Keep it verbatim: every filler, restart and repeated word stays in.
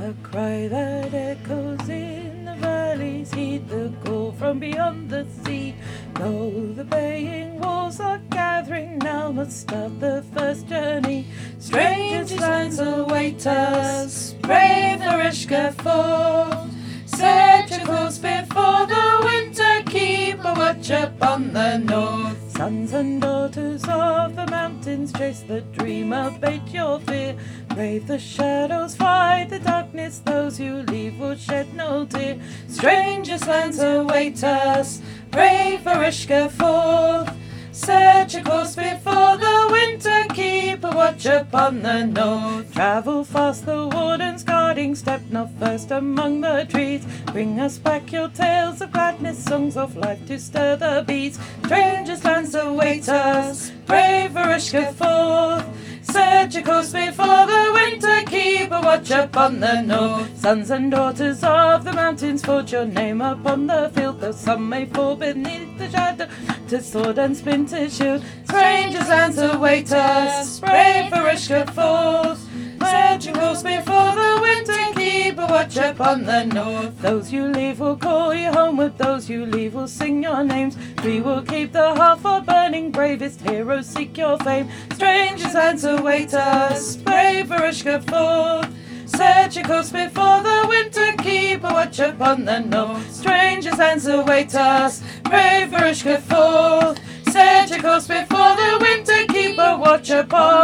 A cry that echoes in the valleys, heed the call from beyond the sea. Lo, the baying wolves are gathering now, must start the first journey. Strange lands await us, brave Narishka fall. Set your course before the winter, keep a watch upon the north. Sons and daughters of the mountains, chase the dream, abate your fear. Brave the shadows, fight the darkness, those you leave will shed no tear. Strangest lands await us, brave Varishka forth. Set your course before the winter, keep a watch upon the north. Travel fast, the wardens guarding, step not first among the trees. Bring us back your tales of gladness, songs of life to stir the beats. Strangest lands await us, brave Varishka forth. Set your course before the winter, keep a watch upon the north. Sons and daughters of the mountains, forge your name upon the field, though some may fall beneath the shadow to sword and splinter shield. Strangers' lands await us, brave Varishka forth. Set your course before the winter, keep a watch upon the north. Those you leave will call you homeward, those you leave will sing your names. We will keep the hearth for burning, bravest heroes seek your fame. Strangers' lands await us, brave Varishka forth. Set your course before the winter, keep a watch upon the north. Strangers' lands await us, brave Varishka forth. Set your course before the winter, keep a watch upon